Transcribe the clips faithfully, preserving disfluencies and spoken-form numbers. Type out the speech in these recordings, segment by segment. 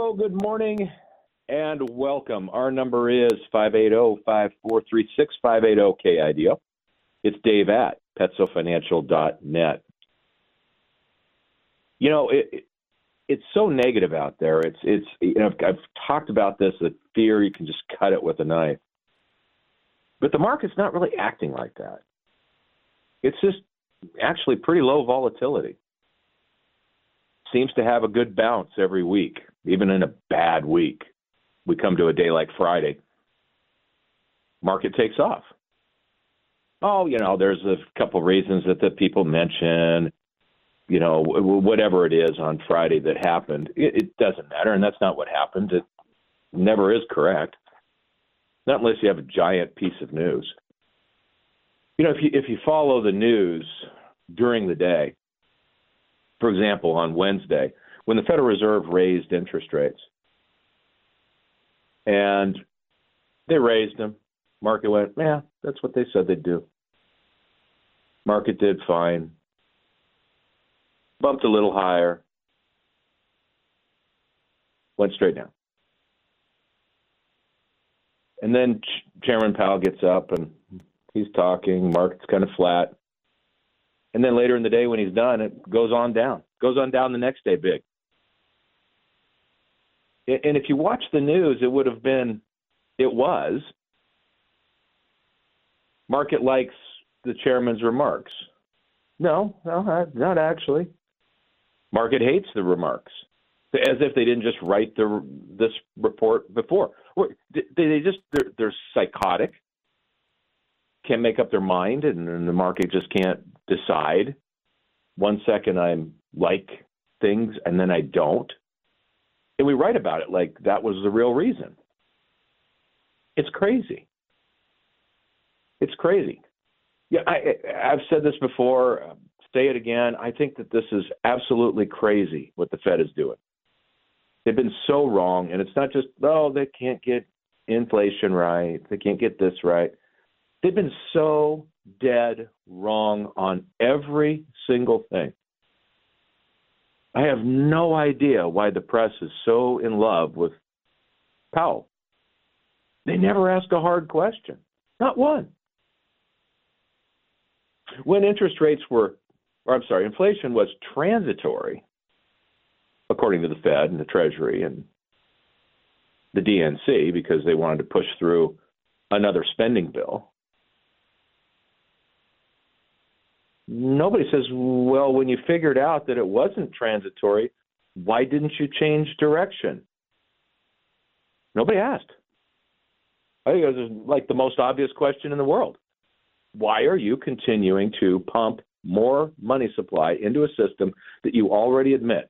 Hello, good morning, and welcome. Our number is five eight zero, five four three six, five eight zero, K I D O. It's Dave at petso financial dot net. You know, it, it, it's so negative out there. It's, it's you know, I've, I've talked about this, that fear, you can just cut it with a knife. But the market's not really acting like that. It's just actually pretty low volatility. Seems to have a good bounce every week, even in a bad week. We come to a day like Friday, market takes off. Oh, you know, there's a couple reasons that the people mention, you know, whatever it is on Friday that happened. It, it doesn't matter, and that's not what happened. It never is correct, not unless you have a giant piece of news. You know, if you if you follow the news during the day, for example, on Wednesday, when the Federal Reserve raised interest rates, and they raised them, market went, yeah, that's what they said they'd do. Market did fine, bumped a little higher, went straight down. And then Chairman Powell gets up and he's talking, market's kind of flat. And then later in the day when he's done, it goes on down. Goes on down the next day big. And if you watch the news, it would have been, it was, market likes the chairman's remarks. No, no, not actually. Market hates the remarks, as if they didn't just write the this report before. They just, they're, they're psychotic, can't make up their mind, and, and the market just can't decide. One second I'm like things, and then I don't. And we write about it like that was the real reason. It's crazy. It's crazy. Yeah, I, I've said this before, uh, say it again. I think that this is absolutely crazy what the Fed is doing. They've been so wrong, and it's not just, oh, they can't get inflation right. They can't get this right. They've been so dead wrong on every single thing. I have no idea why the press is so in love with Powell. They never ask a hard question. Not one. When interest rates were, or I'm sorry, inflation was transitory, according to the Fed and the Treasury and the D N C, because they wanted to push through another spending bill, nobody says, well, when you figured out that it wasn't transitory, why didn't you change direction? Nobody asked. I think it was like the most obvious question in the world. Why are you continuing to pump more money supply into a system that you already admit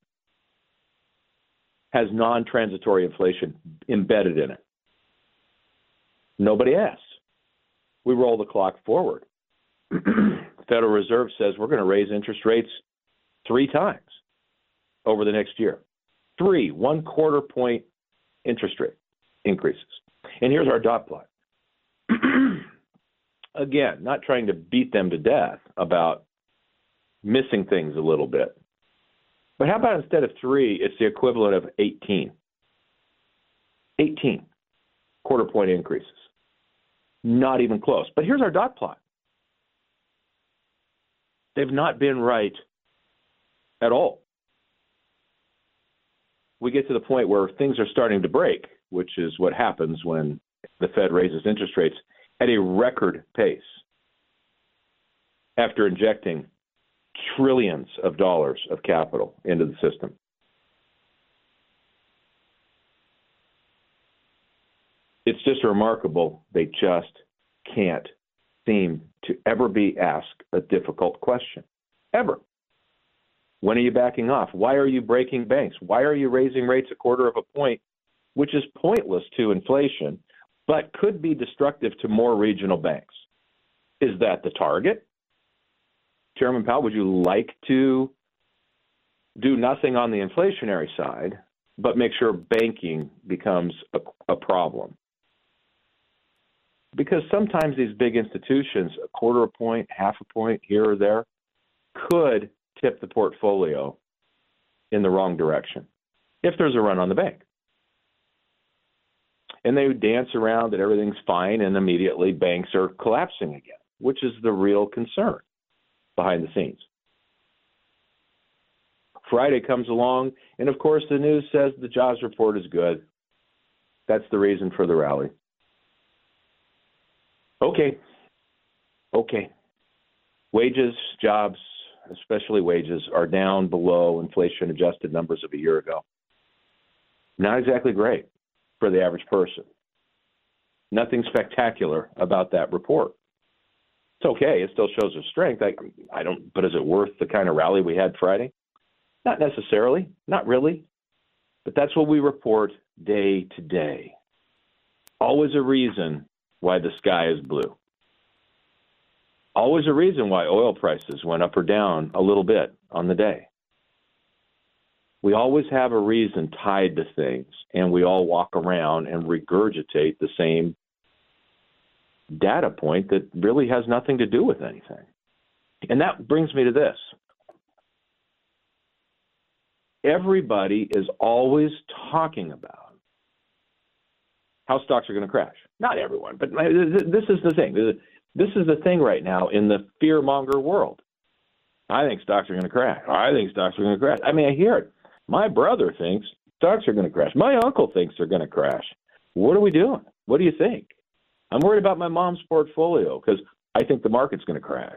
has non-transitory inflation embedded in it? Nobody asks. We roll the clock forward. Federal Reserve says we're going to raise interest rates three times over the next year. Three, one quarter point interest rate increases. And here's our dot plot. Again, not trying to beat them to death about missing things a little bit. But how about instead of three, it's the equivalent of eighteen? eighteen quarter point increases. Not even close. But here's our dot plot. They've not been right at all. We get to the point where things are starting to break, which is what happens when the Fed raises interest rates at a record pace after injecting trillions of dollars of capital into the system. It's just remarkable. They just can't seem to ever be asked a difficult question, ever. When are you backing off? Why are you breaking banks? Why are you raising rates a quarter of a point, which is pointless to inflation, but could be destructive to more regional banks? Is that the target? Chairman Powell, would you like to do nothing on the inflationary side, but make sure banking becomes a, a problem? Because sometimes these big institutions, a quarter a point, half a point here or there, could tip the portfolio in the wrong direction if there's a run on the bank. And they dance around that everything's fine, and immediately banks are collapsing again, which is the real concern behind the scenes. Friday comes along, and of course the news says the jobs report is good. That's the reason for the rally. Okay. Okay. Wages, jobs, especially wages, are down below inflation-adjusted numbers of a year ago. Not exactly great for the average person. Nothing spectacular about that report. It's okay. It still shows a strength. I, I don't. But is it worth the kind of rally we had Friday? Not necessarily. Not really. But that's what we report day to day. Always a reason why the sky is blue. Always a reason why oil prices went up or down a little bit on the day. We always have a reason tied to things, and we all walk around and regurgitate the same data point that really has nothing to do with anything. And that brings me to this. Everybody is always talking about how stocks are going to crash. Not everyone, but this is the thing. This is the thing right now in the fearmonger world. I think stocks are going to crash. I think stocks are going to crash. I mean, I hear it. My brother thinks stocks are going to crash. My uncle thinks they're going to crash. What are we doing? What do you think? I'm worried about my mom's portfolio because I think the market's going to crash.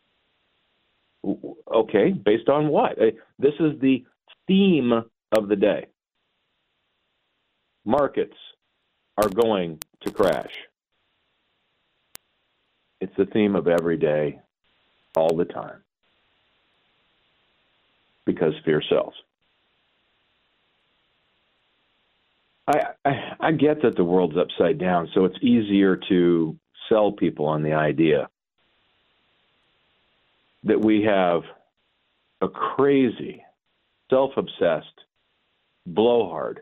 Okay, based on what? This is the theme of the day. Markets are going to crash. It's the theme of every day, all the time. Because fear sells. I, I I get that the world's upside down, so it's easier to sell people on the idea that we have a crazy, self-obsessed blowhard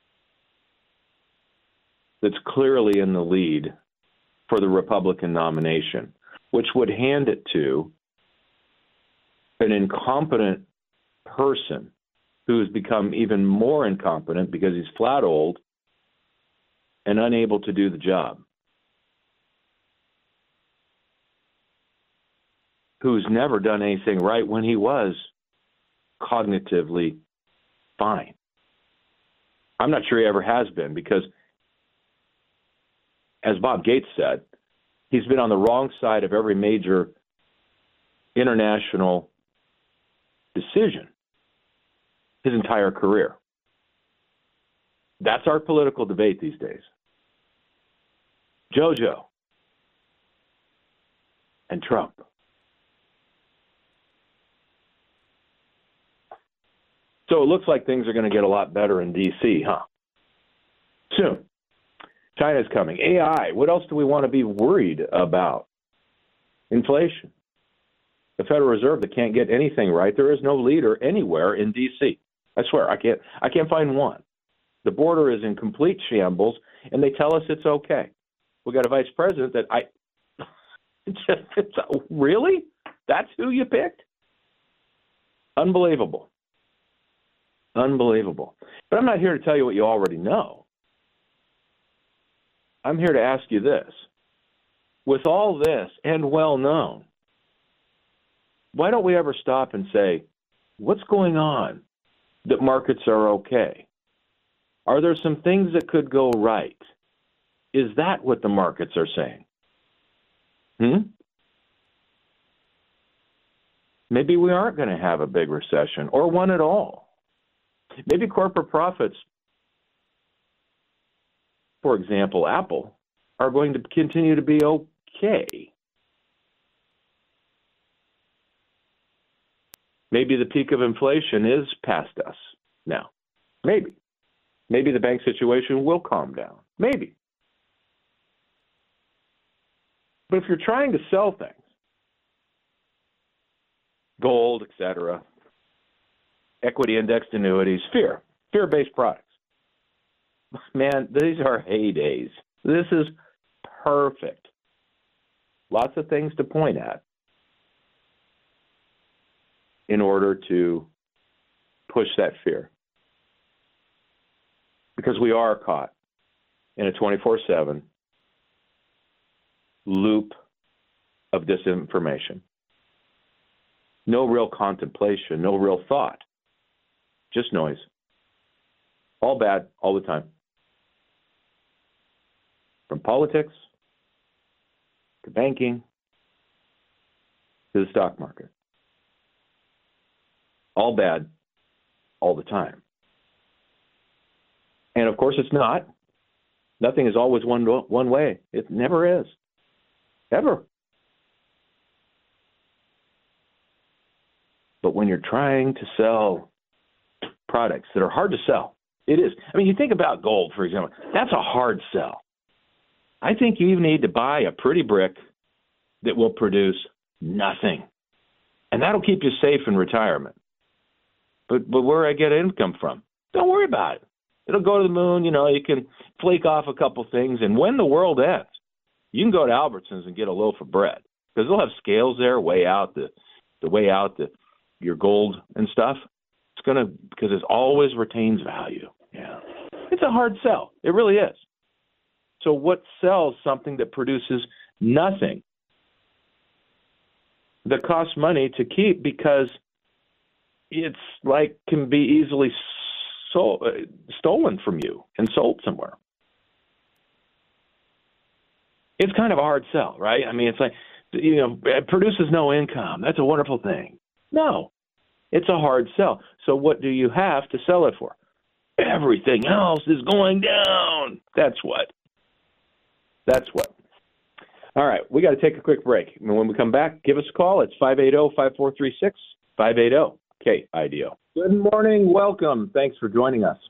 that's clearly in the lead for the Republican nomination, which would hand it to an incompetent person who has become even more incompetent because he's flat old and unable to do the job, who's never done anything right when he was cognitively fine. I'm not sure he ever has been because, as Bob Gates said, he's been on the wrong side of every major international decision his entire career. That's our political debate these days. JoJo and Trump. So it looks like things are going to get a lot better in D C, huh? Soon. China's coming. A I. What else do we want to be worried about? Inflation. The Federal Reserve that can't get anything right. There is no leader anywhere in D C. I swear, I can't I can't find one. The border is in complete shambles, and they tell us it's okay. We got a vice president that I it's just it's, really? That's who you picked? Unbelievable. Unbelievable. But I'm not here to tell you what you already know. I'm here to ask you this. With all this and well known, why don't we ever stop and say, what's going on that markets are okay? Are there some things that could go right? Is that what the markets are saying? Hmm? Maybe we aren't going to have a big recession or one at all. Maybe corporate profits, for example, Apple, are going to continue to be okay. Maybe the peak of inflation is past us now. Maybe. Maybe the bank situation will calm down. Maybe. But if you're trying to sell things, gold, et cetera, equity indexed annuities, fear, fear-based products, man, these are heydays. This is perfect. Lots of things to point at in order to push that fear. Because we are caught in a twenty-four seven loop of disinformation. No real contemplation, no real thought, just noise. All bad, all the time. From politics to banking to the stock market. All bad, all the time. And of course it's not. Nothing is always one one way. It never is. Ever. But when you're trying to sell products that are hard to sell, it is. I mean, you think about gold, for example. That's a hard sell. I think you even need to buy a pretty brick that will produce nothing. And that'll keep you safe in retirement. But but where I get income from, don't worry about it. It'll go to the moon. You know, you can flake off a couple things. And when the world ends, you can go to Albertsons and get a loaf of bread because they'll have scales there, weigh out the, the weigh out the your gold and stuff. It's gonna because it always retains value. Yeah, it's a hard sell. It really is. So what sells something that produces nothing that costs money to keep because it's like can be easily sold, uh, stolen from you and sold somewhere? It's kind of a hard sell, right? I mean, it's like, you know, it produces no income. That's a wonderful thing. No, it's a hard sell. So what do you have to sell it for? Everything else is going down. That's what. That's what. All right, we got to take a quick break. And when we come back, give us a call. It's five eight zero, five four three six, five eight zero, K I D O. Good morning. Welcome. Thanks for joining us.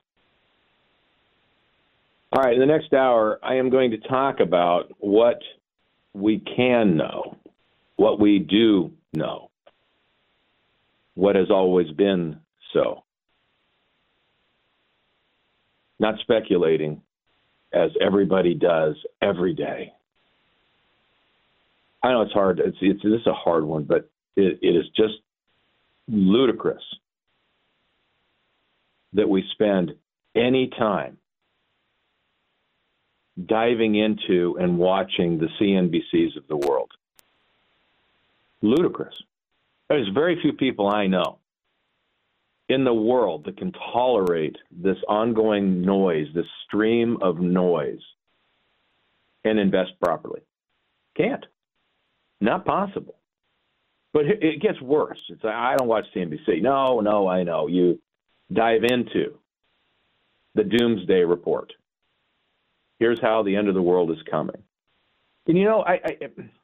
All right, in the next hour, I am going to talk about what we can know, what we do know, what has always been so. Not speculating, as everybody does every day. I know it's hard. It's, it's this is a hard one, but it, it is just ludicrous that we spend any time diving into and watching the C N B Cs of the world. Ludicrous. There's very few people I know in the world that can tolerate this ongoing noise, this stream of noise, and invest properly. Can't. Not possible. But it gets worse. It's like, I don't watch C N B C. No, no, I know. You dive into the Doomsday Report. Here's how the end of the world is coming. And, you know, I, I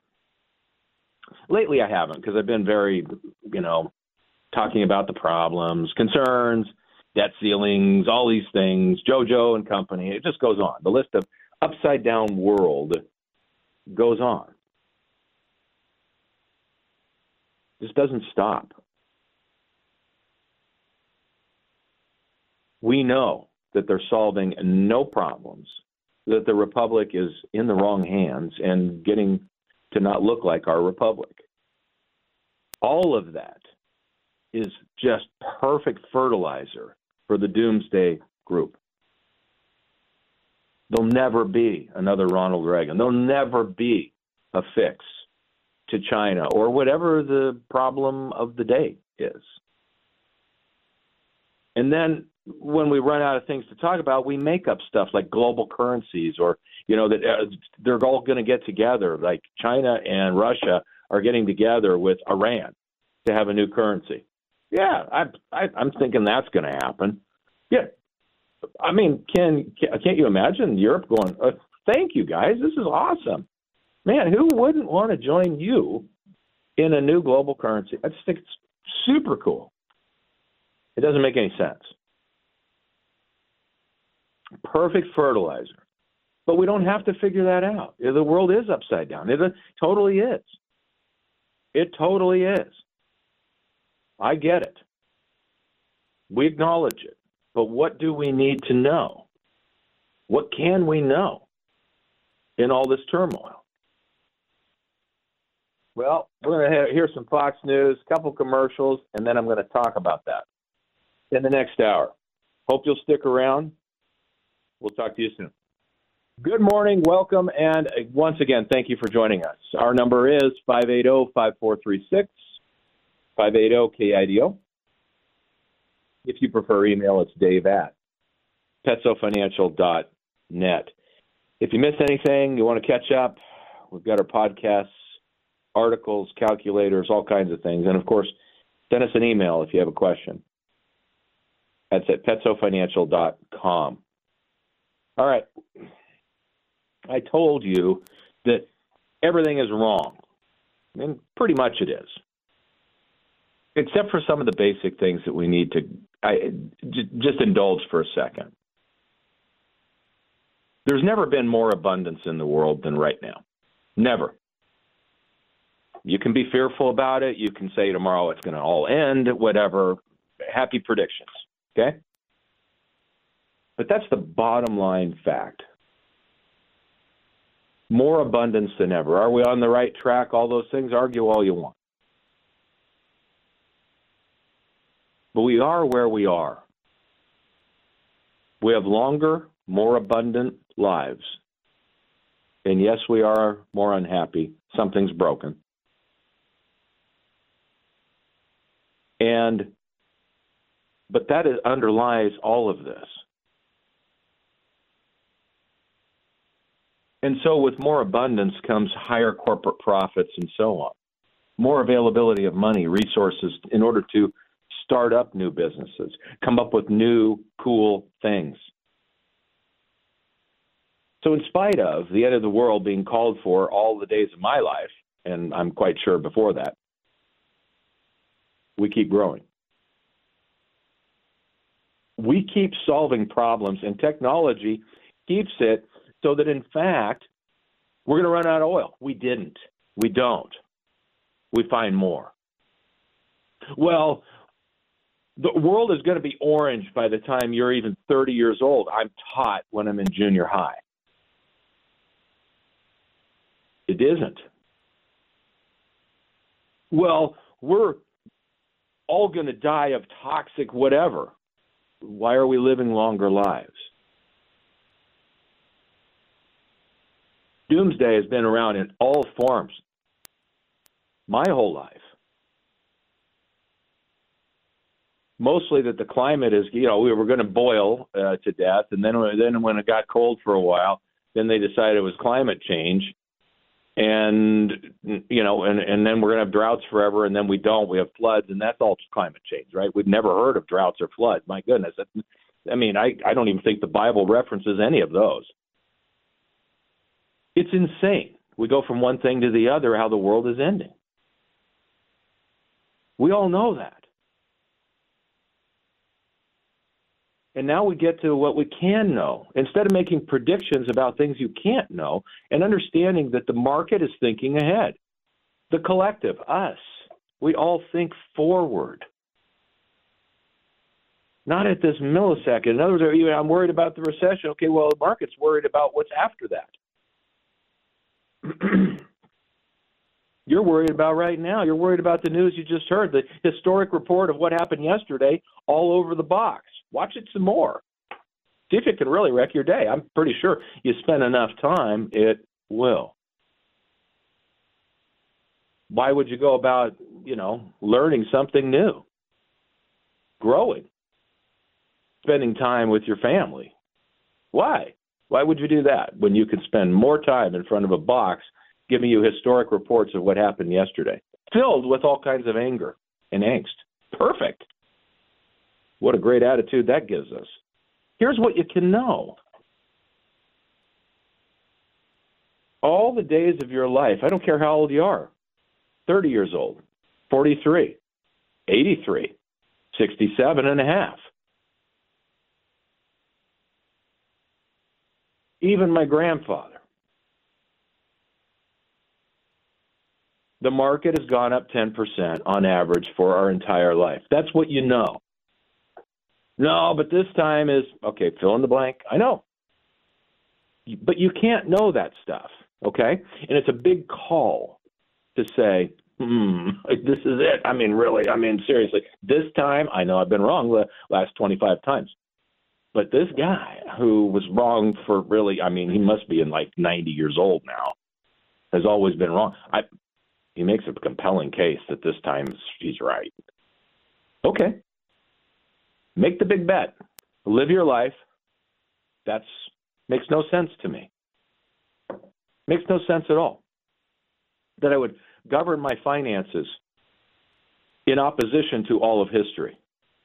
lately I haven't because I've been very, you know, talking about the problems, concerns, debt ceilings, all these things, JoJo and company. It just goes on. The list of upside down world goes on. This doesn't stop. We know that they're solving no problems, that the republic is in the wrong hands and getting to not look like our republic. All of that is just perfect fertilizer for the Doomsday Group. There'll never be another Ronald Reagan. There'll never be a fix to China or whatever the problem of the day is. And then when we run out of things to talk about, we make up stuff like global currencies or, you know, that uh, they're all going to get together, like China and Russia are getting together with Iran to have a new currency. Yeah, I, I, I'm thinking that's going to happen. Yeah. I mean, can, can't you imagine Europe going, uh, thank you, guys, this is awesome. Man, who wouldn't want to join you in a new global currency? I just think it's super cool. It doesn't make any sense. Perfect fertilizer. But we don't have to figure that out. The world is upside down. It totally is. It totally is. I get it. We acknowledge it. But what do we need to know? What can we know in all this turmoil? Well, we're going to hear some Fox News, a couple commercials, and then I'm going to talk about that in the next hour. Hope you'll stick around. We'll talk to you soon. Good morning, welcome, and once again, thank you for joining us. Our number is five eight zero, five four three six, five eight zero K I D O. If you prefer email, it's dave at petsofinancial dot net. If you missed anything, you want to catch up, we've got our podcasts, articles, calculators, all kinds of things. And, of course, send us an email if you have a question. That's at petsofinancial dot com. All right. I told you that everything is wrong, and pretty much it is, except for some of the basic things that we need to I, j- just indulge for a second. There's never been more abundance in the world than right now. Never. You can be fearful about it. You can say tomorrow it's going to all end, whatever. Happy predictions, okay? But that's the bottom line fact. More abundance than ever. Are we on the right track? All those things, argue all you want. But we are where we are. We have longer, more abundant lives. And yes, we are more unhappy. Something's broken. And, but that is, underlies all of this. And so with more abundance comes higher corporate profits and so on. More availability of money, resources in order to start up new businesses, come up with new, cool things. So in spite of the end of the world being called for all the days of my life, and I'm quite sure before that, we keep growing. We keep solving problems, and technology keeps it so that, in fact, we're going to run out of oil. We didn't. We don't. We find more. Well, the world is going to be orange by the time you're even thirty years old. I'm taught when I'm in junior high. It isn't. Well, we're all going to die of toxic whatever. Why are we living longer lives? Doomsday has been around in all forms my whole life. Mostly that the climate is, you know, we were going to boil uh, to death, and then, then when it got cold for a while, then they decided it was climate change, and, you know, and, and then we're going to have droughts forever, and then we don't. We have floods, and that's all climate change, right? We've never heard of droughts or floods. My goodness. I mean, I, I don't even think the Bible references any of those. It's insane. We go from one thing to the other, how the world is ending. We all know that. And now we get to what we can know. Instead of making predictions about things you can't know, and understanding that the market is thinking ahead. The collective, us, we all think forward. Not at this millisecond. In other words, I'm worried about the recession. Okay, well, the market's worried about what's after that. You're worried about right now. You're worried about the news you just heard, the historic report of what happened yesterday all over the box. Watch it some more. See if it can really wreck your day. I'm pretty sure you spend enough time, it will. Why would you go about, you know, learning something new, growing, spending time with your family? Why? Why would you do that when you could spend more time in front of a box giving you historic reports of what happened yesterday, filled with all kinds of anger and angst? Perfect. What a great attitude that gives us. Here's what you can know. All the days of your life, I don't care how old you are, thirty years old, forty-three, eighty-three, sixty-seven and a half. Even my grandfather. The market has gone up ten percent on average for our entire life. That's what you know. No, but this time is, okay, fill in the blank. I know. But you can't know that stuff, okay? And it's a big call to say, hmm, this is it. I mean, really, I mean, seriously, this time, I know I've been wrong the last twenty-five times. But this guy who was wrong for really, I mean, he must be in like ninety years old now, has always been wrong. I, he makes a compelling case that this time he's right. Okay. Make the big bet. Live your life. That's makes no sense to me. Makes no sense at all. That I would govern my finances in opposition to all of history.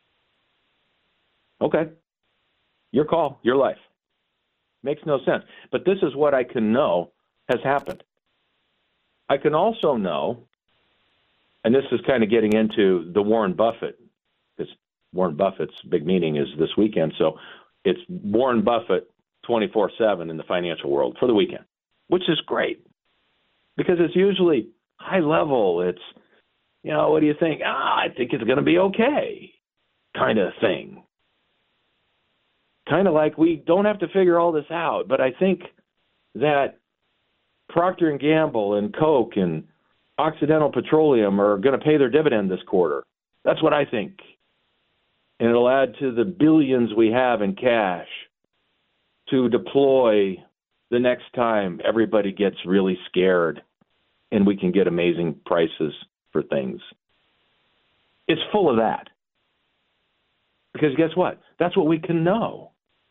Okay. Your call, your life. Makes no sense. But this is what I can know has happened. I can also know, and this is kind of getting into the Warren Buffett, because Warren Buffett's big meeting is this weekend, so it's Warren Buffett twenty-four seven in the financial world for the weekend, which is great, because it's usually high level. It's, you know, what do you think? Ah, I think it's going to be okay kind of thing. Kind of like we don't have to figure all this out, but I think that Procter and Gamble and Coke and Occidental Petroleum are going to pay their dividend this quarter. That's what I think. And it'll add to the billions we have in cash to deploy the next time everybody gets really scared and we can get amazing prices for things. It's full of that. Because guess what? That's what we can know.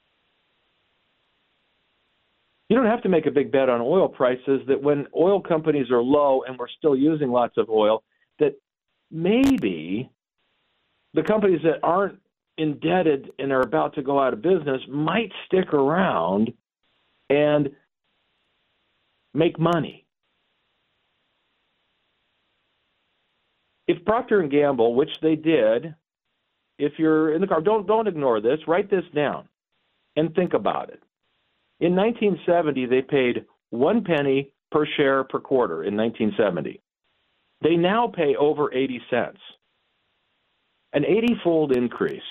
You don't have to make a big bet on oil prices that when oil companies are low and we're still using lots of oil, that maybe the companies that aren't indebted and are about to go out of business might stick around and make money. If Procter and Gamble, which they did, if you're in the car, don't don't ignore this, write this down and think about it. In nineteen seventy, they paid one penny per share per quarter in nineteen seventy. They now pay over eighty cents, an eighty-fold increase.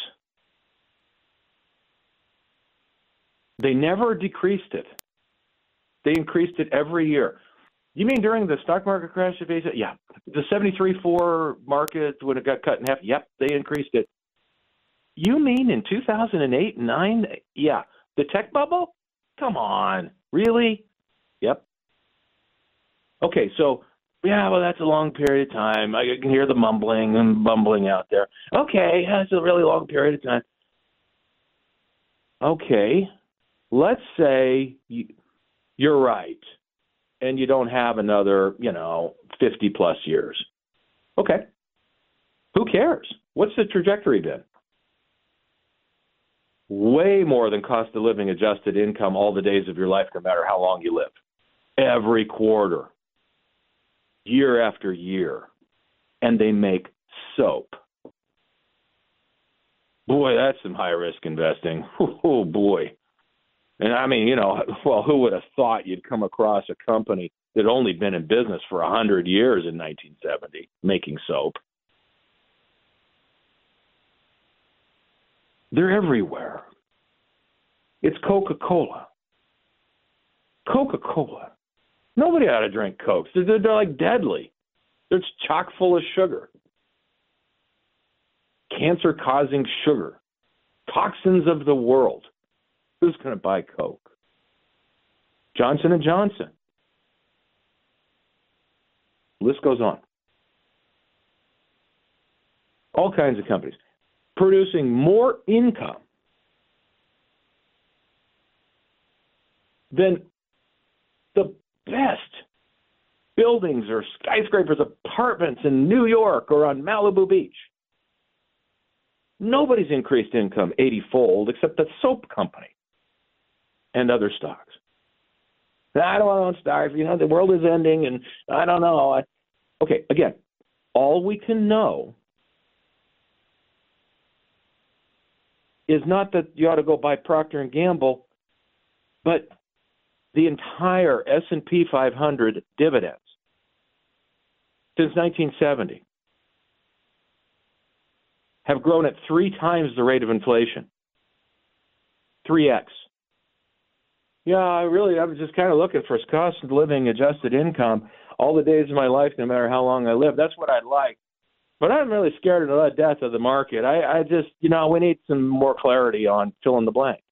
They never decreased it. They increased it every year. You mean during the stock market crash? Yeah. The seventy-three point four market, when it got cut in half, yep, they increased it. You mean in two thousand eight and nine? Yeah. The tech bubble? Come on. Really? Yep. Okay, so, yeah, well, that's a long period of time. I can hear the mumbling and bumbling out there. Okay, that's a really long period of time. Okay, let's say you, you're right, and you don't have another, you know, fifty-plus years. Okay. Who cares? What's the trajectory been? Way more than cost of living adjusted income all the days of your life, no matter how long you live. Every quarter, year after year. And they make soap. Boy, that's some high-risk investing. Oh, boy. And I mean, you know, well, who would have thought you'd come across a company that had only been in business for one hundred years in nineteen seventy, making soap? They're everywhere. It's Coca-Cola. Coca-Cola. Nobody ought to drink Cokes. They're, they're like deadly. They're chock full of sugar. Cancer-causing sugar. Toxins of the world. Who's going to buy Coke? Johnson and Johnson. List goes on. All kinds of companies producing more income than the best buildings or skyscrapers, apartments in New York or on Malibu Beach. Nobody's increased income eighty-fold except the soap company and other stocks. I don't want to start. You know, the world is ending, and I don't know. I, okay, again, all we can know is not that you ought to go buy Procter and Gamble, but the entire S and P five hundred dividends since nineteen seventy have grown at three times the rate of inflation. three X. Yeah, I really, I was just kind of looking for cost of living adjusted income all the days of my life, no matter how long I live. That's what I'd like. But I'm really scared of the death of the market. I, I just, you know, we need some more clarity on fill in the blank.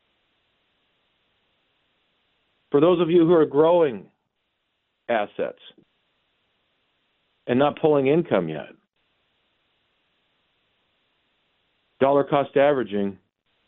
For those of you who are growing assets and not pulling income yet, dollar cost averaging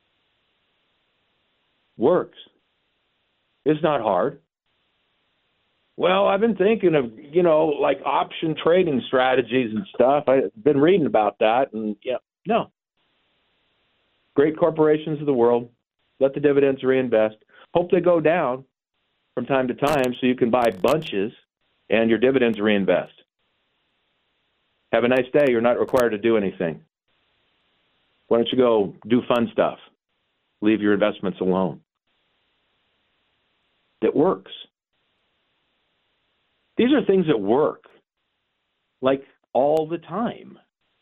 works. It's not hard. Well, I've been thinking of, you know, like option trading strategies and stuff. I've been reading about that, and yeah, no. Great corporations of the world, let the dividends reinvest. Hope they go down from time to time so you can buy bunches and your dividends reinvest. Have a nice day. You're not required to do anything. Why don't you go do fun stuff? Leave your investments alone. It works. These are things that work, like all the time.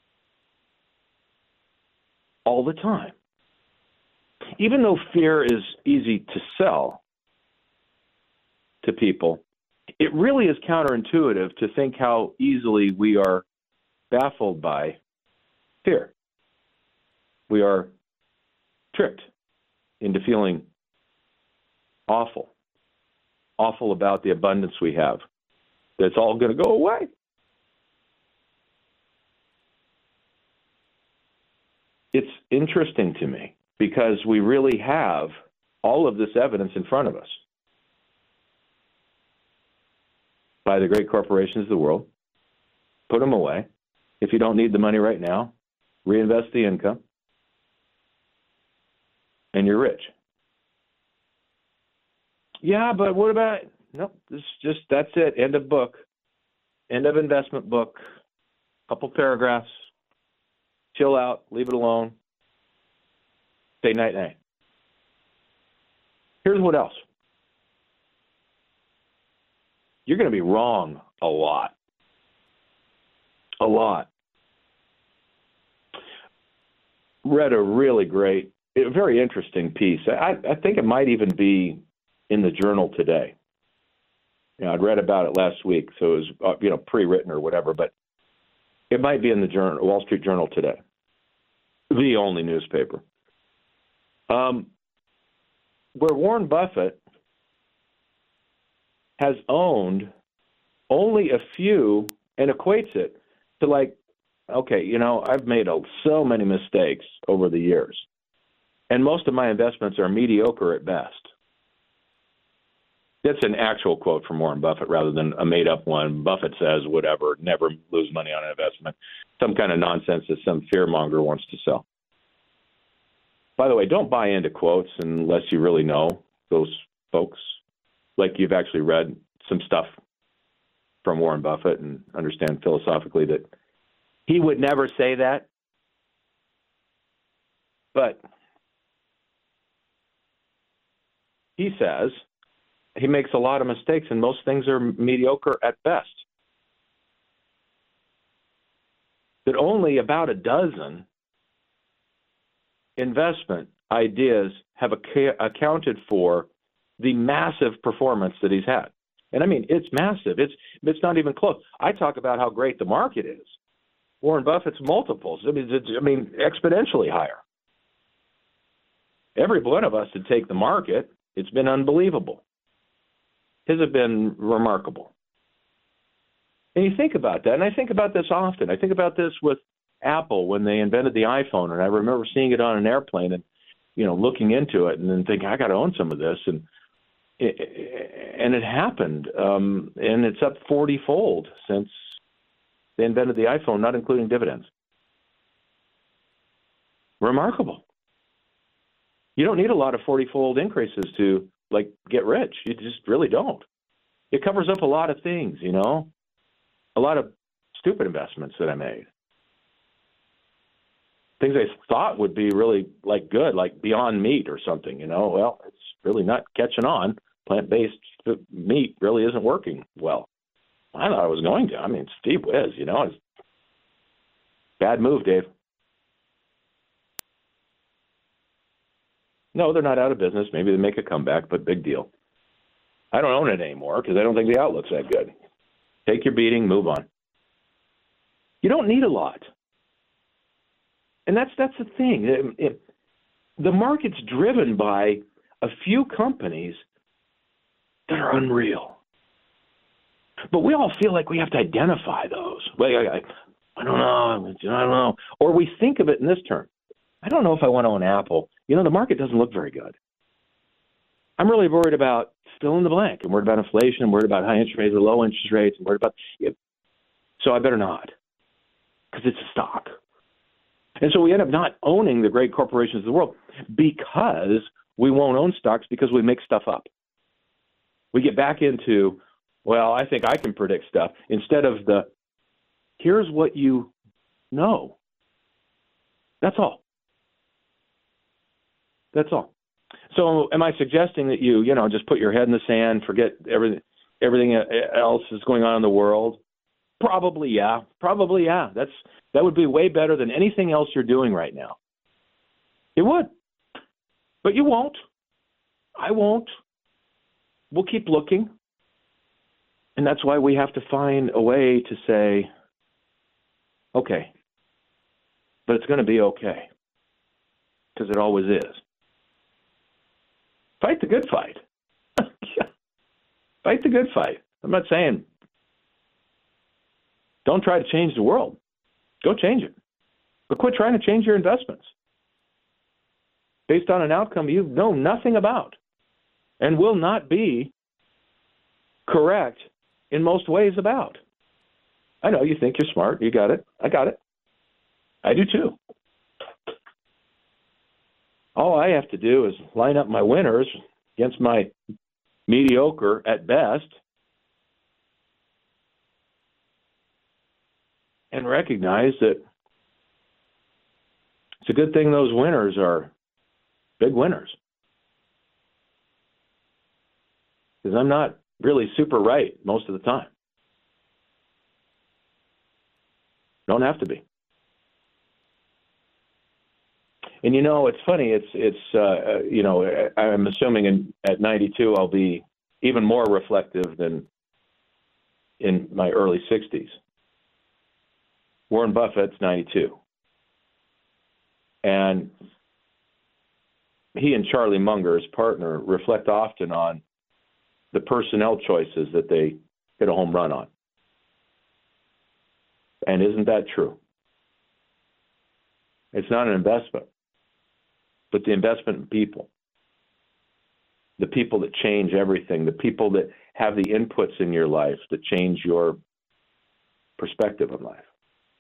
All the time. Even though fear is easy to sell to people, it really is counterintuitive to think how easily we are baffled by fear. We are tricked into feeling awful, awful about the abundance we have. That's all going to go away. It's interesting to me because we really have all of this evidence in front of us by the great corporations of the world. Put them away. If you don't need the money right now, reinvest the income, and you're rich. Yeah, but what about... Nope, this is just, that's it. End of book. End of investment book. Couple paragraphs. Chill out. Leave it alone. Say night-night. Here's what else. You're going to be wrong a lot. A lot. Read a really great, a very interesting piece. I, I think it might even be in the Journal today. You know, I'd read about it last week, so it was uh, you know pre-written or whatever, but it might be in the Journal, Wall Street Journal today, the only newspaper. Um, where Warren Buffett has owned only a few and equates it to like, okay, you know, I've made a, so many mistakes over the years, and most of my investments are mediocre at best. That's an actual quote from Warren Buffett rather than a made-up one. Buffett says, whatever, never lose money on an investment. Some kind of nonsense that some fearmonger wants to sell. By the way, don't buy into quotes unless you really know those folks, like you've actually read some stuff from Warren Buffett and understand philosophically that he would never say that. But he says he makes a lot of mistakes, and most things are mediocre at best. That only about a dozen investment ideas have ac- accounted for the massive performance that he's had. And I mean, it's massive. It's it's not even close. I talk about how great the market is. Warren Buffett's multiples. I mean, it's, I mean, exponentially higher. Every one of us would take the market. It's been unbelievable. His have been remarkable. And you think about that, and I think about this often. I think about this with Apple when they invented the iPhone, and I remember seeing it on an airplane and, you know, looking into it and then thinking, I got to own some of this. And it, and it happened, um, and it's up forty-fold since they invented the iPhone, not including dividends. Remarkable. You don't need a lot of forty-fold increases to, like, get rich. You just really don't. It covers up a lot of things, you know, a lot of stupid investments that I made. Things I thought would be really, like, good, like Beyond Meat or something, you know. Well, it's really not catching on. Plant-based meat really isn't working well. I thought it was going to. I mean, Steve Whiz, you know. It's bad move, Dave. No, they're not out of business. Maybe they make a comeback, but big deal. I don't own it anymore because I don't think the outlook's that good. Take your beating, move on. You don't need a lot. And that's that's the thing. It, it, the market's driven by a few companies that are unreal. But we all feel like we have to identify those. Well, I, I, I don't know. I don't know. Or we think of it in this term. I don't know if I want to own Apple. You know, the market doesn't look very good. I'm really worried about fill in the blank. I'm worried about inflation. I'm worried about high interest rates or low interest rates. I'm worried about it. So I better not, because it's a stock. And so we end up not owning the great corporations of the world because we won't own stocks because we make stuff up. We get back into, well, I think I can predict stuff instead of the, here's what you know. That's all. That's all. So am I suggesting that you, you know, just put your head in the sand, forget everything, everything else is going on in the world? Probably, yeah. Probably, yeah. That's that would be way better than anything else you're doing right now. It would. But you won't. I won't. We'll keep looking. And that's why we have to find a way to say, okay, but it's going to be okay. Because it always is. Fight the good fight. Fight the good fight. I'm not saying don't try to change the world. Go change it. But quit trying to change your investments based on an outcome you know nothing about and will not be correct in most ways about. I know you think you're smart. You got it. I got it. I do too. All I have to do is line up my winners against my mediocre at best and recognize that it's a good thing those winners are big winners. Because I'm not really super right most of the time. Don't have to be. And you know, it's funny. It's it's uh, you know, I'm assuming in, at ninety-two I'll be even more reflective than in my early sixties. Warren Buffett's ninety-two, and he and Charlie Munger, his partner, reflect often on the personnel choices that they hit a home run on. And isn't that true? It's not an investment, but the investment in people, the people that change everything, the people that have the inputs in your life that change your perspective on life,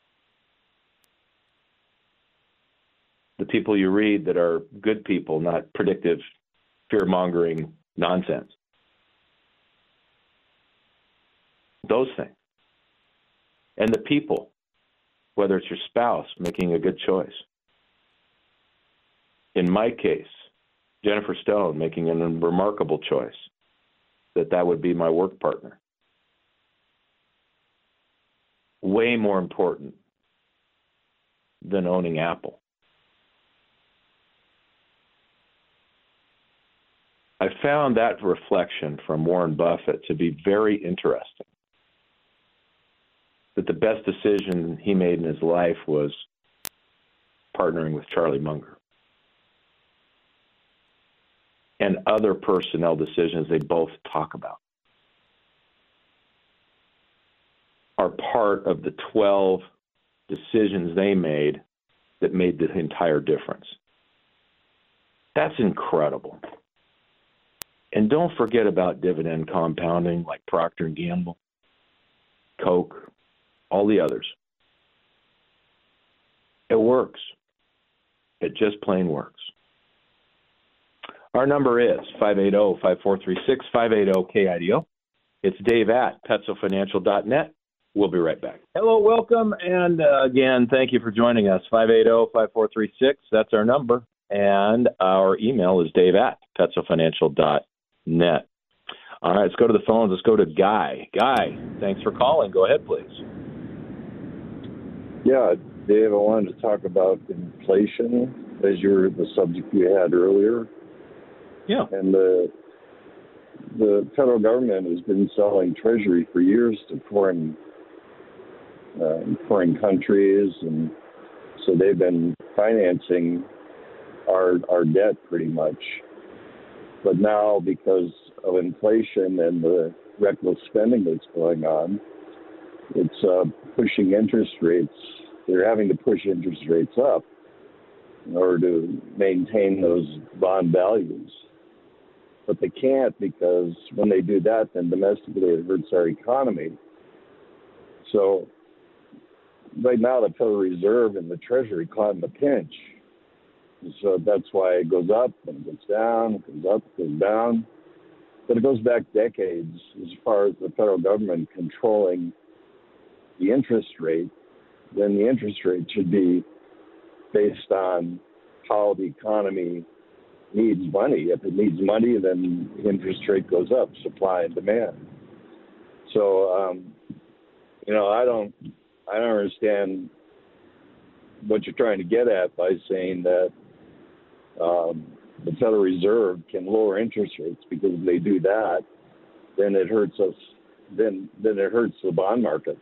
the people you read that are good people, not predictive, fear-mongering nonsense. Those things. And the people, whether it's your spouse making a good choice. In my case, Jennifer Stone making a remarkable choice that that would be my work partner. Way more important than owning Apple. I found that reflection from Warren Buffett to be very interesting. That the best decision he made in his life was partnering with Charlie Munger. And other personnel decisions they both talk about are part of the twelve decisions they made that made the entire difference. That's incredible. And don't forget about dividend compounding like Procter and Gamble, Coke, all the others. It works. It just plain works. Our number is five eight zero, five four three six, five eight zero, K I D O. It's Dave at Petso Financial dot net. We'll be right back. Hello, welcome, and uh, again, thank you for joining us. five eight zero, five four three six, that's our number. And our email is Dave at Petso Financial dot net. All right, let's go to the phones. Let's go to Guy. Guy, thanks for calling. Go ahead, please. Yeah, Dave, I wanted to talk about inflation as you were the subject you had earlier. Yeah. And the the federal government has been selling Treasury for years to foreign uh, in foreign countries, and so they've been financing our our debt pretty much. But now, because of inflation and the reckless spending that's going on, it's uh, pushing interest rates. They're having to push interest rates up in order to maintain those bond values. But they can't, because when they do that, then domestically it hurts our economy. So right now the Federal Reserve and the Treasury caught in the pinch. So that's why it goes up and it goes down, it goes up, it goes down. But it goes back decades as far as the federal government controlling the interest rate. Then the interest rate should be based on how the economy needs money. If it needs money, then the interest rate goes up, supply and demand. So, um, you know, I don't, I don't understand what you're trying to get at by saying that um, the Federal Reserve can lower interest rates, because if they do that, then it hurts us. Then, then it hurts the bond market.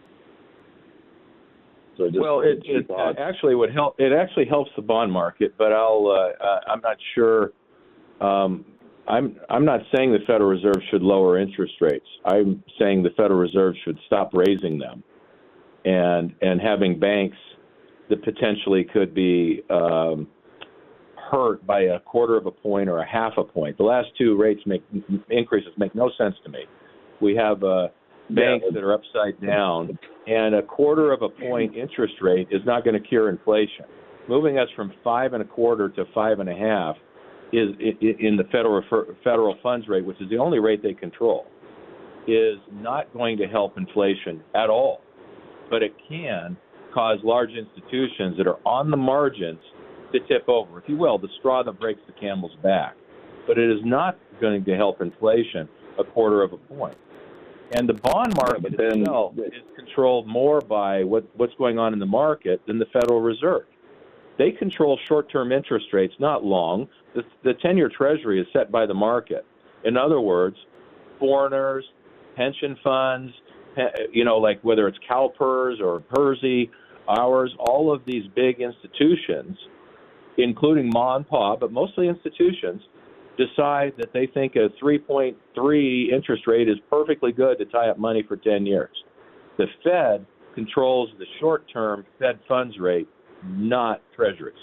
So just, well, it, it actually would help. It actually helps the bond market, but I'll. Uh, uh, I'm not sure. Um, I'm. I'm not saying the Federal Reserve should lower interest rates. I'm saying the Federal Reserve should stop raising them, and and having banks that potentially could be um, hurt by a quarter of a point or a half a point. The last two rates make increases make no sense to me. We have uh, banks that are upside down, and a quarter of a point interest rate is not going to cure inflation. Moving us from five and a quarter to five and a half is in the federal federal funds rate, which is the only rate they control, is not going to help inflation at all. But it can cause large institutions that are on the margins to tip over, if you will, the straw that breaks the camel's back. But it is not going to help inflation a quarter of a point. And the bond market yeah, then, itself is controlled more by what, what's going on in the market than the Federal Reserve. They control short-term interest rates, not long. The, the ten-year Treasury is set by the market. In other words, foreigners, pension funds, you know, like whether it's CalPERS or PERSI, ours, all of these big institutions, including Ma and Pa, but mostly institutions, decide that they think a three point three interest rate is perfectly good to tie up money for ten years. The Fed controls the short-term Fed funds rate, not treasuries.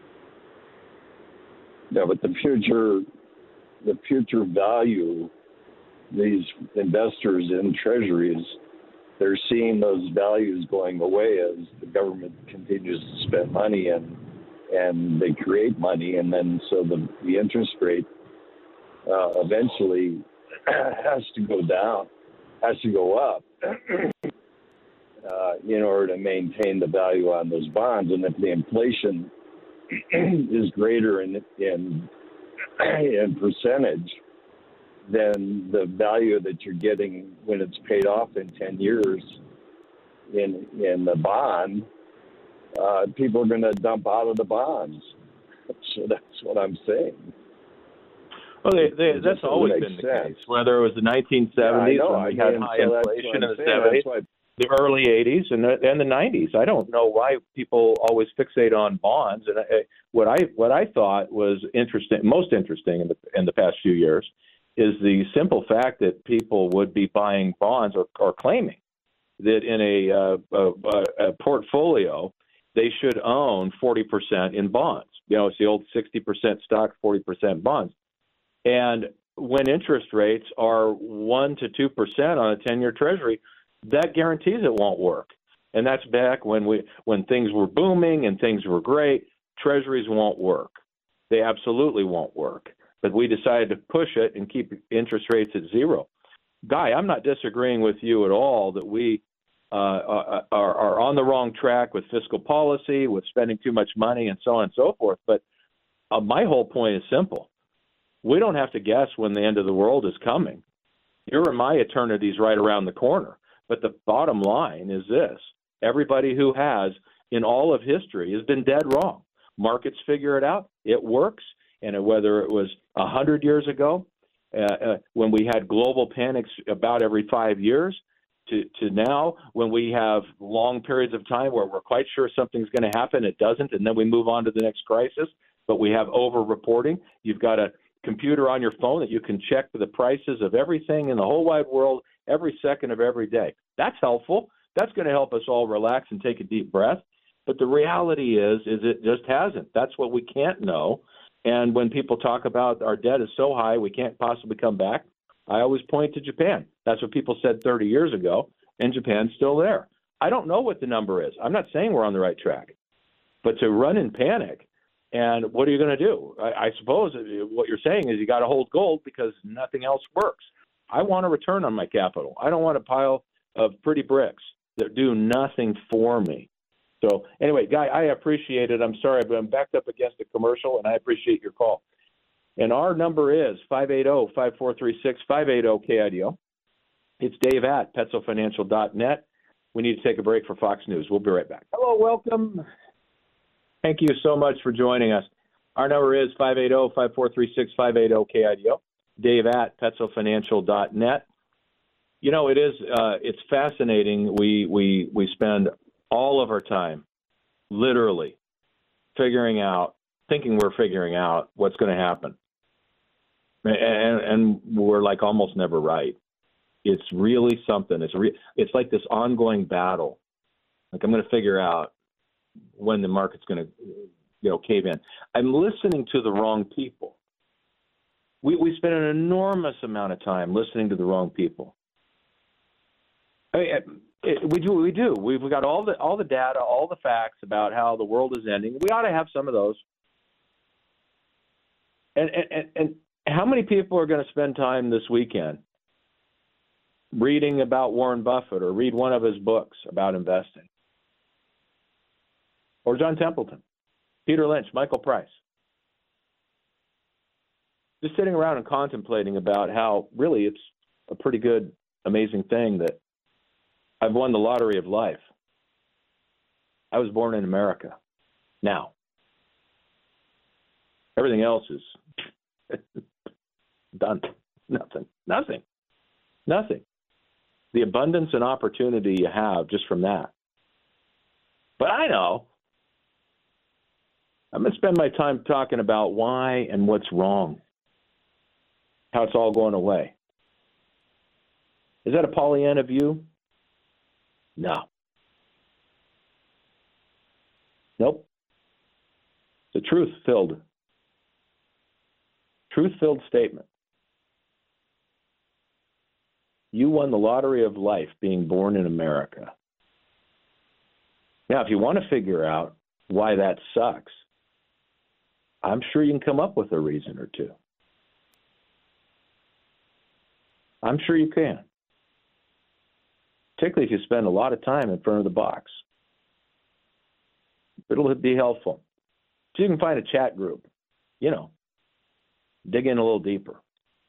Yeah, but the future, the future value, these investors in treasuries, they're seeing those values going away as the government continues to spend money and and they create money, and then so the, the interest rate uh, eventually has to go down, has to go up uh, in order to maintain the value on those bonds. And if the inflation is greater in in, in percentage, then the value that you're getting when it's paid off in ten years in in the bond, uh, people are going to dump out of the bonds. So that's what I'm saying. Well, they, they, that's always been the sense. case. Whether it was the nineteen seventies yeah, when we I had mean, high so inflation in the saying. seventies, why... the early eighties, and the, and the nineties. I don't know why people always fixate on bonds. And I, what I what I thought was interesting, most interesting in the in the past few years, is the simple fact that people would be buying bonds or, or claiming that in a, uh, a, a portfolio they should own forty percent in bonds. You know, it's the old sixty percent stock, forty percent bonds. And when interest rates are one to two percent on a ten-year Treasury, that guarantees it won't work. And that's back when we when things were booming and things were great. Treasuries won't work. They absolutely won't work. But we decided to push it and keep interest rates at zero. Guy, I'm not disagreeing with you at all that we uh, are, are on the wrong track with fiscal policy, with spending too much money, and so on and so forth. But uh, my whole point is simple. We don't have to guess when the end of the world is coming. Your and my eternity is right around the corner. But the bottom line is this. Everybody who has, in all of history, has been dead wrong. Markets figure it out. It works. And whether it was one hundred years ago, uh, uh, when we had global panics about every five years, to, to now when we have long periods of time where we're quite sure something's going to happen, it doesn't, and then we move on to the next crisis, but we have over-reporting. You've got a computer on your phone that you can check the prices of everything in the whole wide world every second of every day. That's helpful. That's going to help us all relax and take a deep breath. But the reality is, is it just hasn't. That's what we can't know. And when people talk about our debt is so high we can't possibly come back, I always point to Japan. That's what people said thirty years ago, and Japan's still there. I don't know what the number is. I'm not saying we're on the right track. But to run in panic, and what are you going to do? I, I suppose what you're saying is you got to hold gold because nothing else works. I want a return on my capital. I don't want a pile of pretty bricks that do nothing for me. So anyway, Guy, I appreciate it. I'm sorry, but I'm backed up against a commercial, and I appreciate your call. And our number is five eight zero, five four three six, five eight zero K I D O. It's Dave at Petzl Financial dot net. We need to take a break for Fox News. We'll be right back. Hello, welcome. Thank you so much for joining us. Our number is five eight zero, five four three six, five eight zero K I D O. Dave at Petzl Financial dot net. You know, it is uh, it's fascinating. We we we spend all of our time literally figuring out, thinking we're figuring out what's going to happen. And, and we're like almost never right. It's really something. It's re- It's like this ongoing battle. Like I'm going to figure out when the market's going to, you know, cave in. I'm listening to the wrong people. We we spend an enormous amount of time listening to the wrong people. I mean, it, we do. We do. We've got all the all the data, all the facts about how the world is ending. We ought to have some of those. And and and how many people are going to spend time this weekend reading about Warren Buffett or read one of his books about investing? Or John Templeton, Peter Lynch, Michael Price. Just sitting around and contemplating about how really it's a pretty good, amazing thing that I've won the lottery of life. I was born in America. Now, everything else is done. Nothing. Nothing. Nothing. The abundance and opportunity you have just from that. But I know I'm going to spend my time talking about why and what's wrong, how it's all going away. Is that a Pollyanna view? No. Nope. It's a truth-filled, truth-filled statement. You won the lottery of life being born in America. Now, if you want to figure out why that sucks, I'm sure you can come up with a reason or two. I'm sure you can. Particularly if you spend a lot of time in front of the box. It'll be helpful. So you can find a chat group, you know, dig in a little deeper.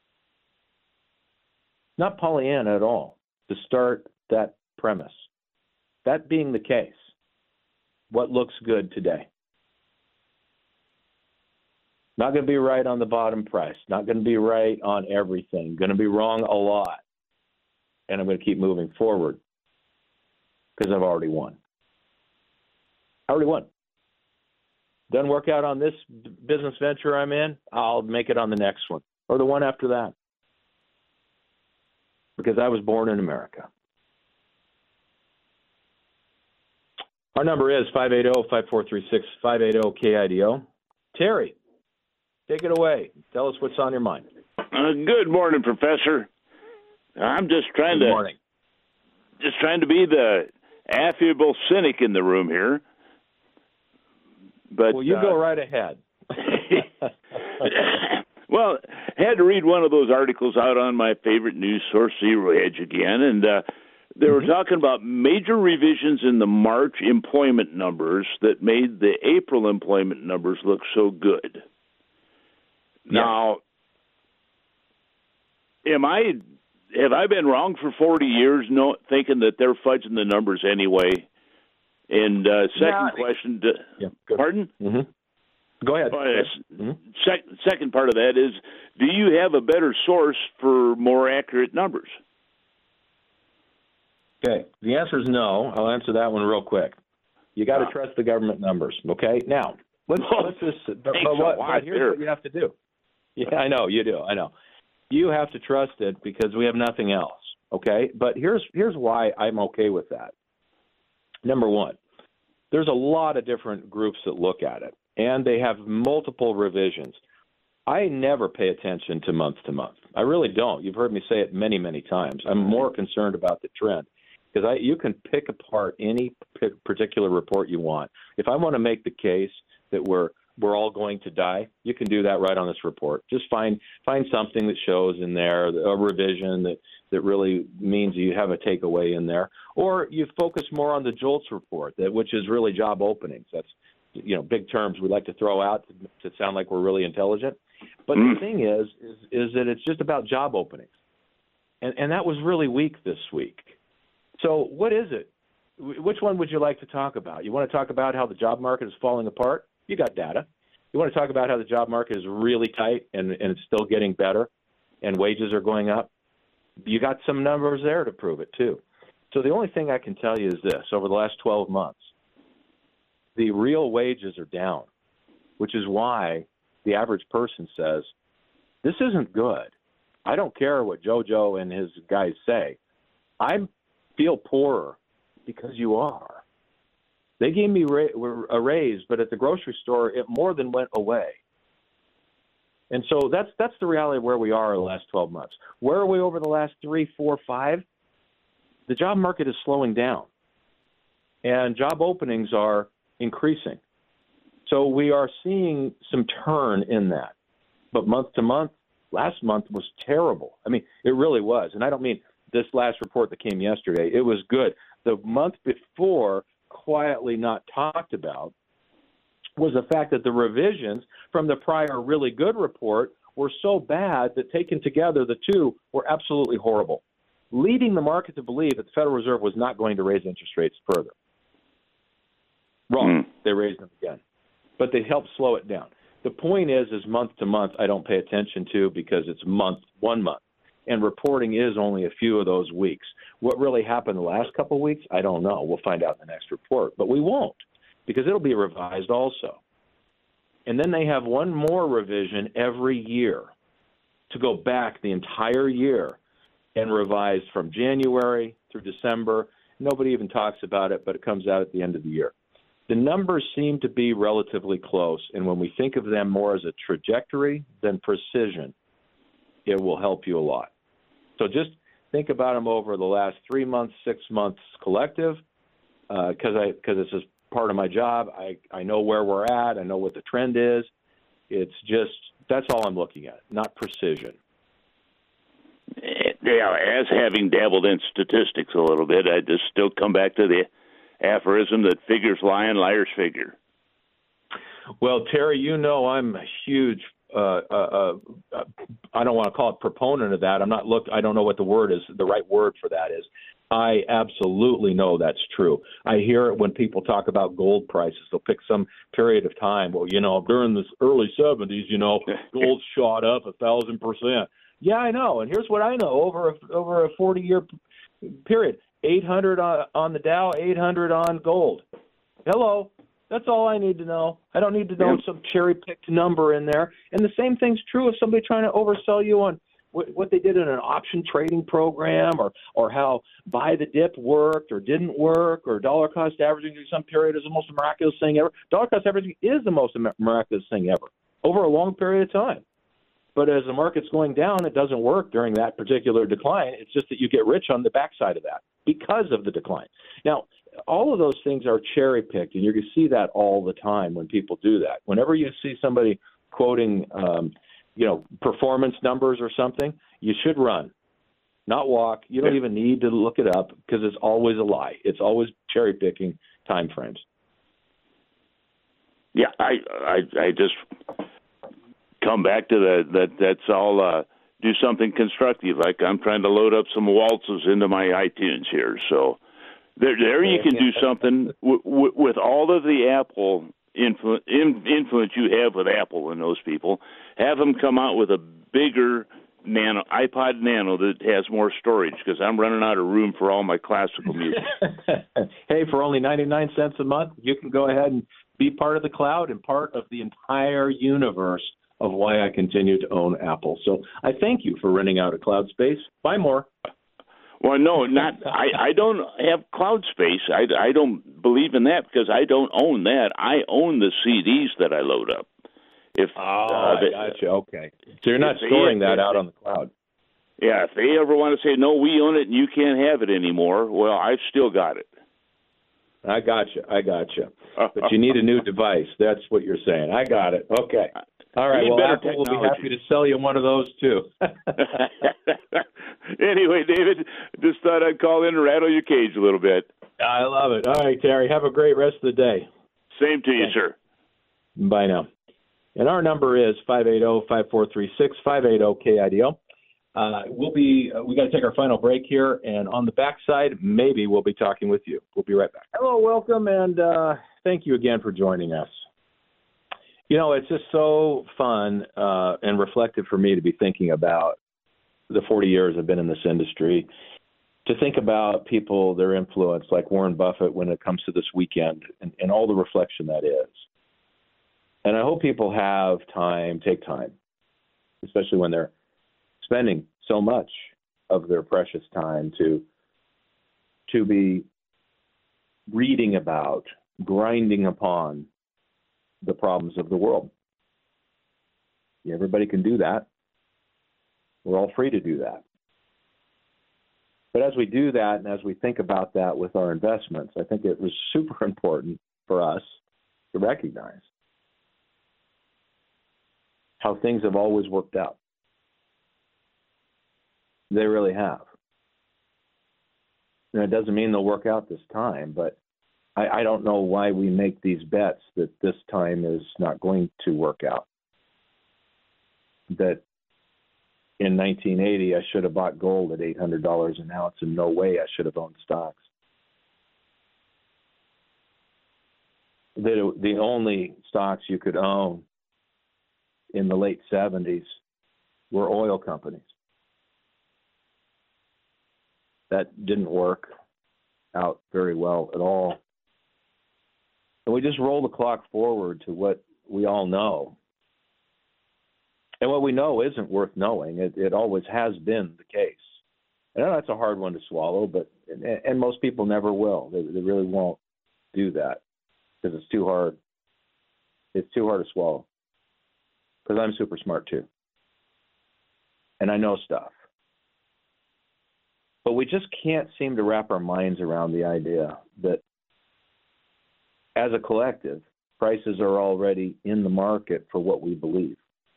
Not Pollyanna at all, to start that premise. That being the case, what looks good today? Not going to be right on the bottom price. Not going to be right on everything. Going to be wrong a lot. And I'm going to keep moving forward because I've already won. I already won. Doesn't work out on this business venture I'm in, I'll make it on the next one or the one after that. Because I was born in America. Our number is five eight zero, five four three six, five eight zero K I D O. Terry, take it away. Tell us what's on your mind. Uh, good morning, Professor. I'm just trying good to morning. just trying to be the affable cynic in the room here. But well, you uh, go right ahead. Well, I had to read one of those articles out on my favorite news source, Zero Hedge, again, and uh, they were mm-hmm. talking about major revisions in the March employment numbers that made the April employment numbers look so good. Yeah. Now, am I have I been wrong for forty years, no, thinking that they're fudging the numbers anyway? And uh, second yeah, question, to, yeah, pardon? Mm-hmm. Go ahead. Uh, mm-hmm. sec- second part of that is, do you have a better source for more accurate numbers? Okay, the answer is no. I'll answer that one real quick. You got to Yeah. trust the government numbers. Okay, now let's let's just. But, but Thanks a what? lot But here's there. what you have to do. Yeah, I know you do. I know. You have to trust it because we have nothing else. Okay, but here's here's why I'm okay with that. Number one, there's a lot of different groups that look at it, and they have multiple revisions. I never pay attention to month to month. I really don't. You've heard me say it many, many times. I'm more concerned about the trend because I you can pick apart any p- particular report you want. If I want to make the case that we're we're all going to die, you can do that right on this report. Just find find something that shows in there, a revision that, that really means you have a takeaway in there. Or you focus more on the JOLTS report, that which is really job openings. That's, you know, big terms we like to throw out to, to sound like we're really intelligent. But Mm. the thing is, is, is that it's just about job openings. And, and that was really weak this week. So what is it? Wh- Which one would you like to talk about? You want to talk about how the job market is falling apart? You got data. You want to talk about how the job market is really tight and, and it's still getting better and wages are going up? You got some numbers there to prove it too. So the only thing I can tell you is this: over the last twelve months, the real wages are down, which is why the average person says, this isn't good. I don't care what JoJo and his guys say. I feel poorer because you are. They gave me ra- a raise, but at the grocery store, it more than went away. And so that's that's the reality of where we are in the last twelve months. Where are we over the last three, four, five? The job market is slowing down, and job openings are increasing. So we are seeing some turn in that. But month to month, last month was terrible. I mean, it really was. And I don't mean this last report that came yesterday. It was good. The month before, quietly not talked about, was the fact that the revisions from the prior really good report were so bad that taken together, the two were absolutely horrible, leading the market to believe that the Federal Reserve was not going to raise interest rates further. Wrong. Mm. They raised them again. But they helped slow it down. The point is, is month to month, I don't pay attention to because it's month, one month. And reporting is only a few of those weeks. What really happened the last couple of weeks, I don't know. We'll find out in the next report. But we won't because it'll be revised also. And then they have one more revision every year to go back the entire year and revise from January through December. Nobody even talks about it, but it comes out at the end of the year. The numbers seem to be relatively close, and when we think of them more as a trajectory than precision, it will help you a lot. So just think about them over the last three months, six months collective, because uh, I because it's just part of my job. I, I know where we're at. I know what the trend is. It's just that's all I'm looking at, not precision. Yeah, as having dabbled in statistics a little bit, I just still come back to the aphorism that figures lie and liars figure. Well, Terry, you know I'm a huge, uh, uh, uh, I don't want to call it proponent of that. I'm not look. I don't know what the word is. The right word for that is. I absolutely know that's true. I hear it when people talk about gold prices. They'll pick some period of time. Well, you know, during the early seventies, you know, gold shot up a thousand percent. Yeah, I know. And here's what I know over a, over a forty-year period. eight hundred on, on the Dow, eight hundred on gold. Hello. That's all I need to know. I don't need to know Yep. some cherry-picked number in there. And the same thing's true if somebody trying to oversell you on what, what they did in an option trading program or, or how buy the dip worked or didn't work or dollar cost averaging through some period is the most miraculous thing ever. Dollar cost averaging is the most miraculous thing ever over a long period of time. But as the market's going down, it doesn't work during that particular decline. It's just that you get rich on the backside of that because of the decline. Now, all of those things are cherry-picked, and you're going to see that all the time when people do that. Whenever you see somebody quoting, um, you know, performance numbers or something, you should run, not walk. You don't even need to look it up because it's always a lie. It's always cherry-picking time frames. Yeah, I, I, I just come back to the that that's all. Uh, do something constructive. Like I'm trying to load up some waltzes into my iTunes here, so. There, there you can do something w- w- with all of the Apple influ- in- influence you have with Apple and those people. Have them come out with a bigger Nano, iPod Nano that has more storage because I'm running out of room for all my classical music. Hey, for only ninety-nine cents a month, you can go ahead and be part of the cloud and part of the entire universe of why I continue to own Apple. So I thank you for renting out a cloud space. Buy more. Well, no, not I, I don't have cloud space. I, I don't believe in that because I don't own that. I own the C Ds that I load up. If oh, uh, I gotcha. Okay. So you're not storing that out on the cloud. Yeah, if they ever want to say, no, we own it and you can't have it anymore, well, I've still got it. I gotcha. I gotcha. But you need a new device. That's what you're saying. I got it. Okay. All right. Well, Apple technology. will be happy to sell you one of those, too. Anyway, David, just thought I'd call in and rattle your cage a little bit. I love it. All right, Terry. Have a great rest of the day. Same to you, Thanks. sir. Bye now. And our number is five eight zero, five four three six, five eight zero K I D O. Uh, we'll be, uh, we got to take our final break here, and on the backside, maybe we'll be talking with you. We'll be right back. Hello, welcome, and uh, thank you again for joining us. You know, it's just so fun uh, and reflective for me to be thinking about the forty years I've been in this industry, to think about people, their influence, like Warren Buffett, when it comes to this weekend, and, and all the reflection that is. And I hope people have time, take time, especially when they're spending so much of their precious time to to be reading about, grinding upon the problems of the world. Everybody can do that. We're all free to do that. But as we do that and as we think about that with our investments, I think it was super important for us to recognize how things have always worked out. They really have. And it doesn't mean they'll work out this time, but I, I don't know why we make these bets that this time is not going to work out. That in nineteen eighty, I should have bought gold at eight hundred dollars an ounce, and no way I should have owned stocks. That the only stocks you could own in the late seventies were oil companies. That didn't work out very well at all. And we just roll the clock forward to what we all know. And what we know isn't worth knowing. It, it always has been the case. I know that's a hard one to swallow, but and, and most people never will. They, they really won't do that because it's too hard. It's too hard to swallow. Because I'm super smart too. And I know stuff. But we just can't seem to wrap our minds around the idea that as a collective, prices are already in the market for what we believe.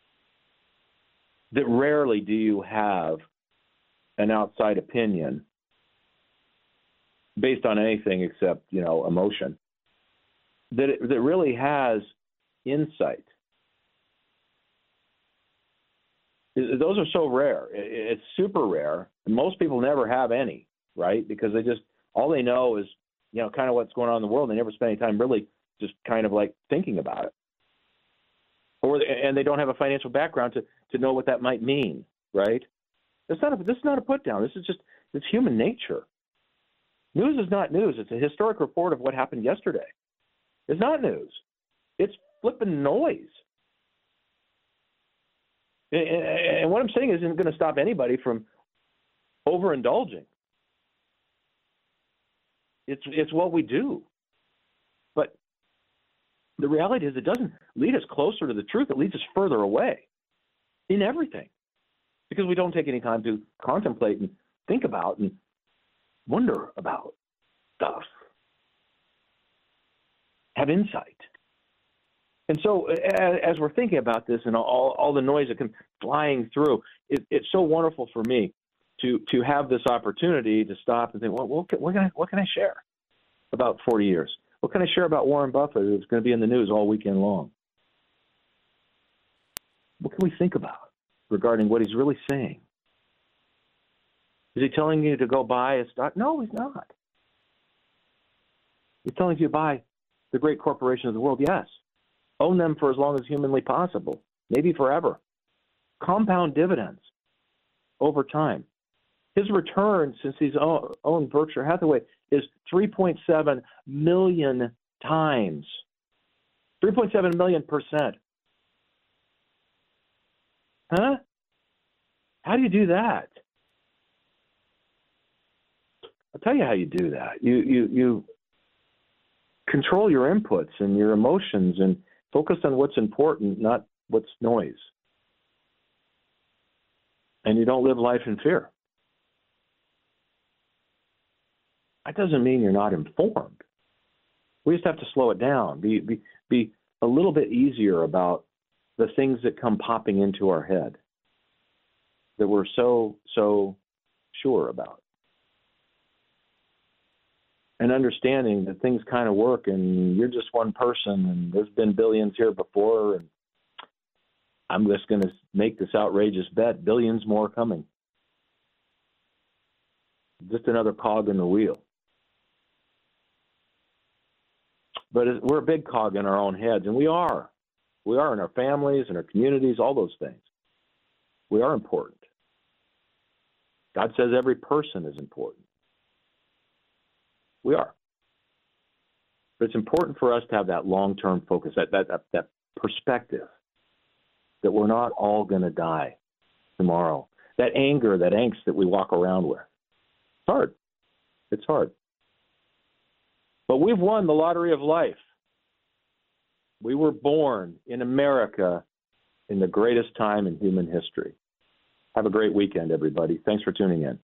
That rarely do you have an outside opinion based on anything except, you know, emotion, that it, that really has insight. Those are so rare. It's super rare. Most people never have any, right? Because they just, all they know is, you know, kind of what's going on in the world. They never spend any time really just kind of like thinking about it. Or, and they don't have a financial background to, to know what that might mean, right? It's not a, this is not a put down. This is just, it's human nature. News is not news. It's a historic report of what happened yesterday. It's not news. It's flipping noise. And what I'm saying isn't going to stop anybody from overindulging. It's it's what we do. But the reality is it doesn't lead us closer to the truth. It leads us further away in everything because we don't take any time to contemplate and think about and wonder about stuff. Have insight. And so as we're thinking about this and all, all the noise that comes flying through, it, it's so wonderful for me to to have this opportunity to stop and think, well, what can, what can I, what can I share about forty years? What can I share about Warren Buffett, who's going to be in the news all weekend long? What can we think about regarding what he's really saying? Is he telling you to go buy a stock? No, he's not. He's telling you to buy the great corporations of the world, yes. Own them for as long as humanly possible, maybe forever. Compound dividends. over time. His return since he's owned Berkshire Hathaway is three point seven million times. three point seven million percent. Huh? How do you do that? I'll tell you how you do that. You you you control your inputs and your emotions and focus on what's important, not what's noise. And you don't live life in fear. That doesn't mean you're not informed. We just have to slow it down, be be be a little bit easier about the things that come popping into our head that we're so, so sure about. And understanding that things kind of work and you're just one person and there's been billions here before, and I'm just going to make this outrageous bet, billions more coming. Just another cog in the wheel. But we're a big cog in our own heads, and we are. We are in our families, in our communities, all those things. We are important. God says every person is important. We are. But it's important for us to have that long-term focus, that that that, that perspective that we're not all going to die tomorrow. That anger, that angst that we walk around with. It's hard. It's hard. But we've won the lottery of life. We were born in America in the greatest time in human history. Have a great weekend, everybody. Thanks for tuning in.